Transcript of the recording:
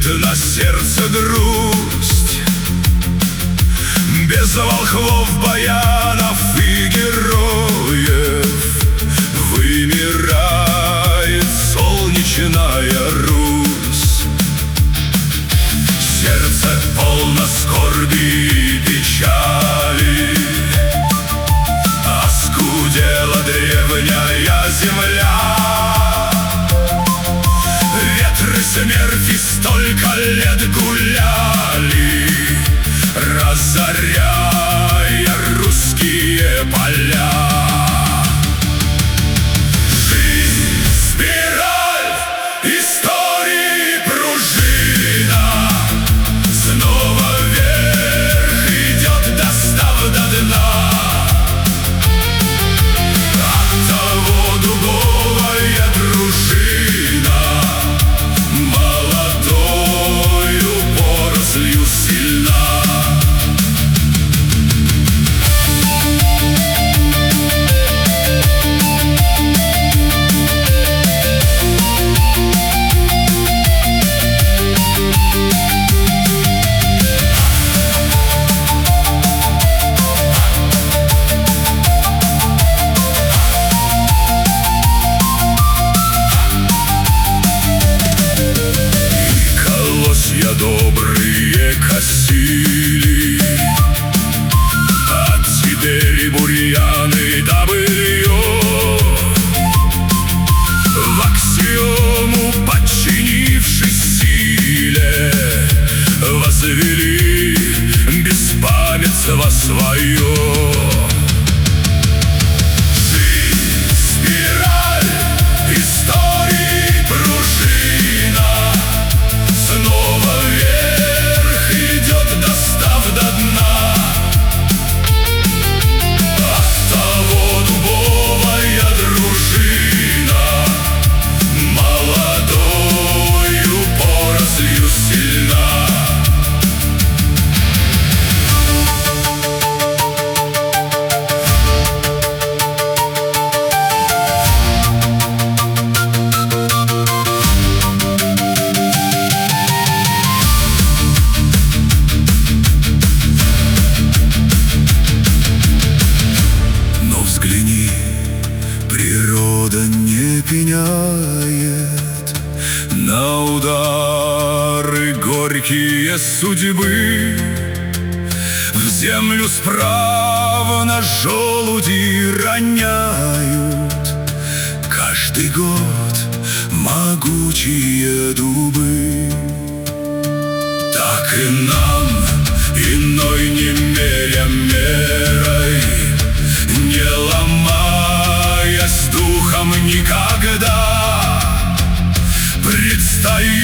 на сердце грусть. Без волхвов, баянов и героев вымирает солнечная Русь. Сердце полно скорби и печали, оскудела древняя земля. Ветры смерти столько лет гуляли, разоряя русские поля. Жизнь — спираль, истории пружина, снова вверх идет, достав до дна. Оттого дубовая дружина молодою порослью сильна. Добрые косили, отсидели бурьяны да былье, в аксиому подчинившись силе, возвели беспамятство свое. Природа не пеняет на удары горькие судьбы. В землю справно желуди роняют каждый год могучие дубы. Так и нам иной не меря мерой, не ломая с духом никогда, предстоит